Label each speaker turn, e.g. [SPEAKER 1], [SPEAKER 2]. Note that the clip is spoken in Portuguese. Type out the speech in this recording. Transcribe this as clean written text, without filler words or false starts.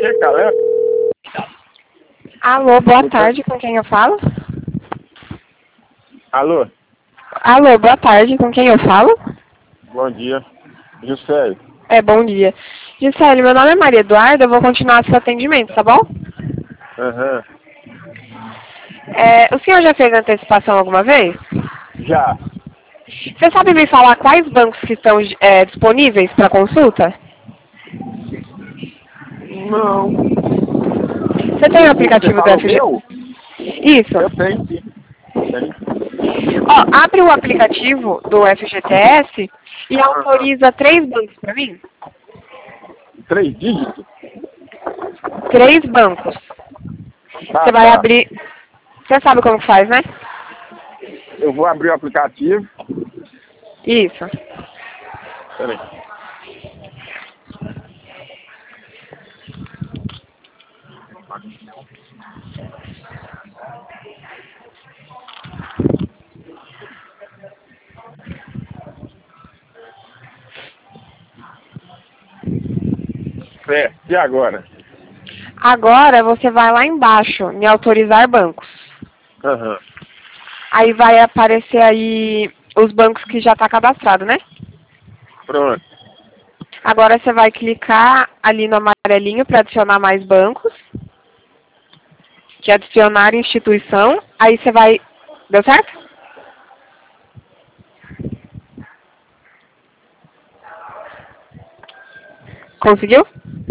[SPEAKER 1] Calé?
[SPEAKER 2] Alô, boa tarde, com quem eu falo?
[SPEAKER 1] Alô?
[SPEAKER 2] Alô, boa tarde, com quem eu falo?
[SPEAKER 1] Bom dia. Juscelio.
[SPEAKER 2] Bom dia. Gisele, meu nome é Maria Eduarda, eu vou continuar seu atendimento, tá bom?
[SPEAKER 1] Aham.
[SPEAKER 2] O senhor já fez antecipação alguma vez?
[SPEAKER 1] Já.
[SPEAKER 2] Você sabe me falar quais bancos que estão disponíveis para consulta?
[SPEAKER 1] Não.
[SPEAKER 2] Você tem o
[SPEAKER 1] Você
[SPEAKER 2] aplicativo do
[SPEAKER 1] falou
[SPEAKER 2] FG?
[SPEAKER 1] meu?
[SPEAKER 2] Isso.
[SPEAKER 1] Eu tenho, sim. Tenho.
[SPEAKER 2] Ó, abre o aplicativo do FGTS e autoriza 3 bancos para mim.
[SPEAKER 1] 3 dígitos?
[SPEAKER 2] 3 bancos. Você vai
[SPEAKER 1] Tá.
[SPEAKER 2] abrir... Você sabe como faz, né?
[SPEAKER 1] Eu vou abrir o aplicativo.
[SPEAKER 2] Isso.
[SPEAKER 1] Peraí. Certo. E agora?
[SPEAKER 2] Agora você vai lá embaixo, em autorizar bancos.
[SPEAKER 1] Aham.
[SPEAKER 2] Aí vai aparecer aí os bancos que já está cadastrado, né?
[SPEAKER 1] Pronto.
[SPEAKER 2] Agora você vai clicar ali no amarelinho para adicionar mais bancos. Que é adicionar instituição. Aí você vai... Deu certo? Conseguiu?